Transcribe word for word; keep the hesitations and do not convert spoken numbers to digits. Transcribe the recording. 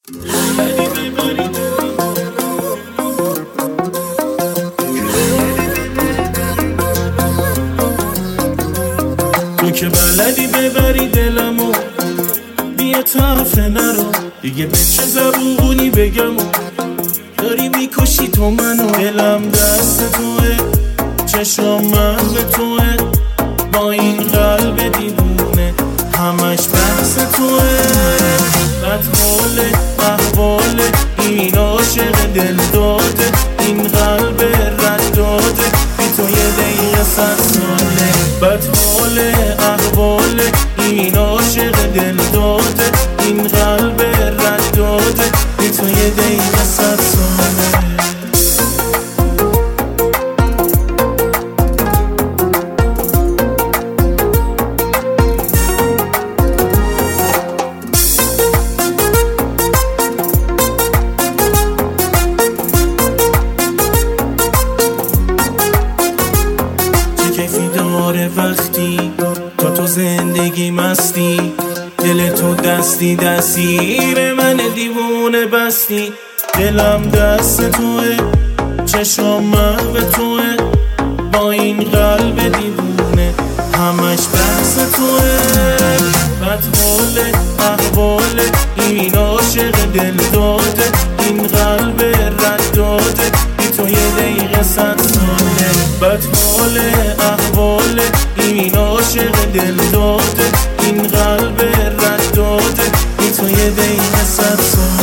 تو که بلدی ببری دلمو بیا طرفه نرو دیگه به چه زبونی بگم داری میکشی تو منو دلم دست توه چشم من به توه با این قلب دیوونه همش بحث توه بدحال احوال این عاشق دل داده این قلب رد داده بی تو یه دقیقه صد ساله بدحال احوال این عاشق دل داده این قلب رد داده بی تو یه دقیقه صد ساله وقتی تا تو زندگی مستی دل تو دستی دستیر من دیوونه بستی دلم دست توه چشم محو توه با این قلب دیوونه همش بحث توه بدحال احوال این عاشق دل داده این قلب رد داده بی تو یه دقیقه صد ساله بدحال احوال این عاشق دل داده این قلب رد داده بی تو یه دقیقه صد ساله